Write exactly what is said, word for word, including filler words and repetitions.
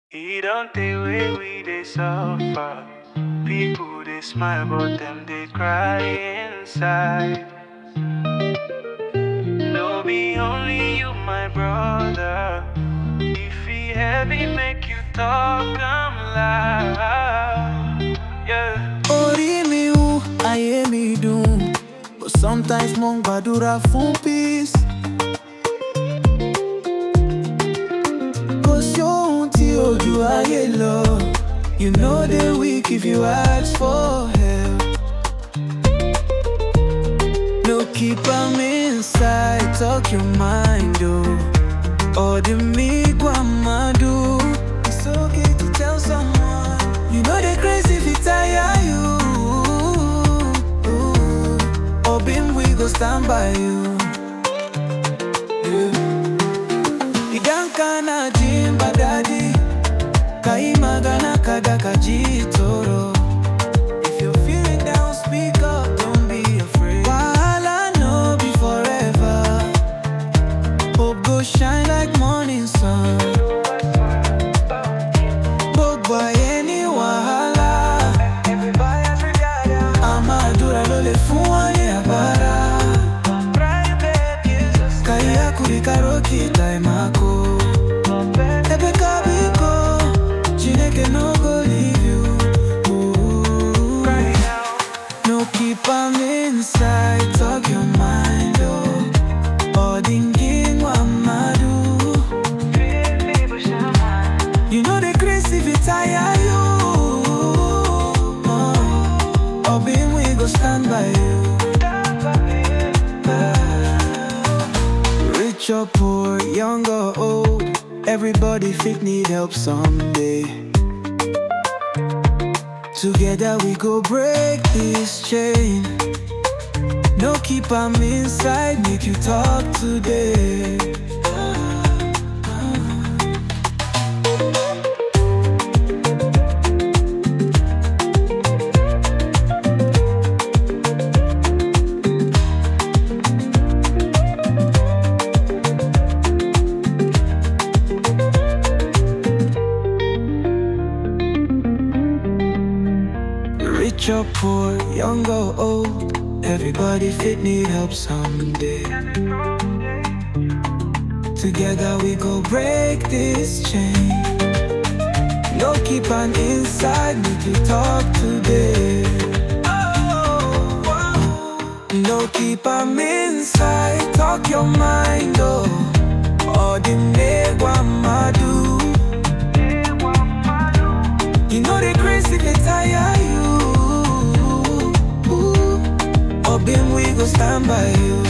He don't take away we they suffer. People they smile but them they cry inside. No be only you my brother. If he heavy make you talk I'm loud. Yeah. Ori mi wu, ayé mi dùn, but sometimes mo ń gbàdúrà fún peace. Kò sí ohun tí ojú ayé lọ. You know they weak if you ask for help. No keep am inside, talk your mind, oh. All the me guamadu. It's okay to tell someone. You know they crazy if it tire you. Or been we go stand by you. Yeah. Idan kana jimba daddy, kaima gana kada kajitoro. If you're feeling down, speak up, don't be afraid. Wahala no be forever. Hope go shine like morning sun. But by any wahala, I'ma do la lole fuwa ya bara. Kaya kuri karoki taimako. Ebe kabiko, Chineke no go leave you. Ooh. No keep am inside, talk your mind, oh. Odingin wa madu. You know the crazy if it tire you. Oh. Obin we go stand by you. Rich or poor, young or old, everybody fit need help someday. Together we go break this chain. No keep am inside, make you talk today. Rich or poor, young or old, everybody fit need help someday. Together we go break this chain. No keep on inside, make you talk today. No keep on inside, talk your mind, oh. Or the negwamadu. You know they crazy, they tire you. Obin we go stand by you.